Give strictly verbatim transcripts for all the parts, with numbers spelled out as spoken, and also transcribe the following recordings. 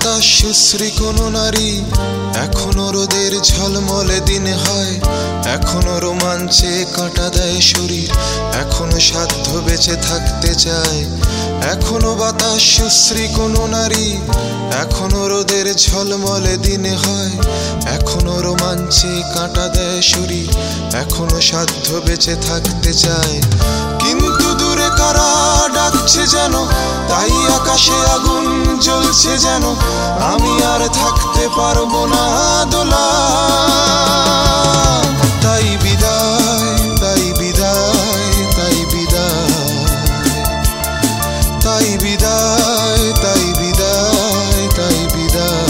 বাতাস সুশ্রী কোনো নারী, এখনো রোদের ঝলমলে দিন হয়, এখনো রোমাঞ্চে কাঁটা দেয় শরীর, এখনো সাধ্য বেঁচে থাকতে চায়। এখনো বাতাস সুশ্রী কোনো নারী, এখনো রোদের ঝলমলে দিন হয়, এখনো রোমাঞ্চে কাঁটা দেয় শরীর, এখনো সাধ্য বেঁচে থাকতে চায়। কিন্তু দূরে কারা ডাকছে যেন, তাই আকাশে আগুন জ্বলছে যেন, আমি আর থাকতে পারবো না দোলা। তাই বিদায়, তাই বিদায়, তাই বিদায়, তাই বিদায়, তাই বিদায়, তাই বিদায়।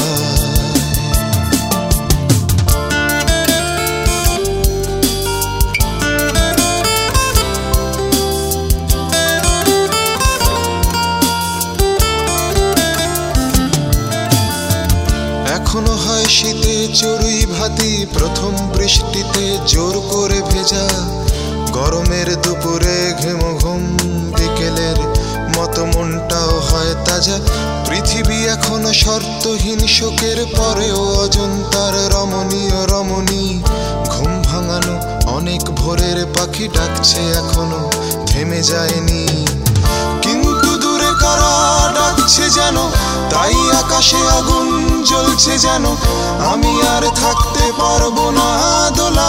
এখনো হয় শীতে চড়ুই ভাতি, প্রথম বৃষ্টিতে জোর করে ভেজা, গরমের দুপুরে ঘেম ঘুম, বিকেলের মতো মনটাও হয় তাজা। পৃথিবী এখনো শর্তহীন শোকের পরেও অজন্তার রমণীয় রমণী, ঘুম ভাঙানো অনেক ভোরের পাখি ডাকছে এখনো থেমে যায়নি। কিন্তু দূরে কারা ডাকছে যেন, তাই আকাশে আগুন জ্বলছে যেন, আমি আর থাকতে পারবো না দোলা।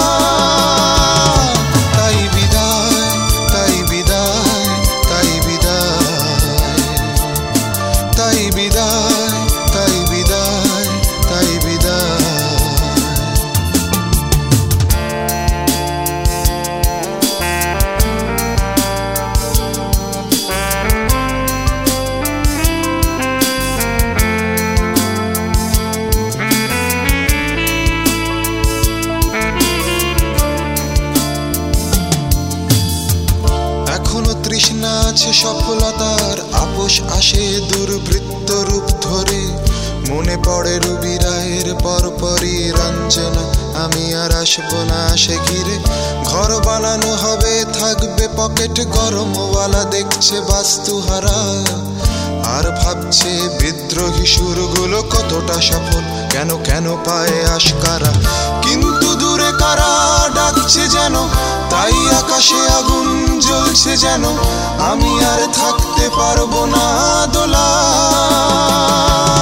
তাই বিদায়, তাই বিদায়, তাই বিদায়, তাই বিদায়, তাই বিদায়, তাই বিদায়। এখনো তৃষ্ণা আছে সফলতার, আপোষ আসে দুর্বৃত্ত রূপ ধরে, মনে পড়ে রবি রায়ের পরপরই রঞ্জনা, আমি আর আসবো না সে ঘিরে। ঘর বানানো হবে, থাকবে পকেট গরমওয়ালা, দেখছে বাস্তুহারা আর ভাবছে বিদ্রোহী সুরগুলো কতটা সফল, কেন কেন পায় আশকারা। কিন্তু দূরে কারা ডাকছে যেন, তাই আকাশে আগুন জ্বলছে যেন, আমি আর থাকতে পারবো না দোলা।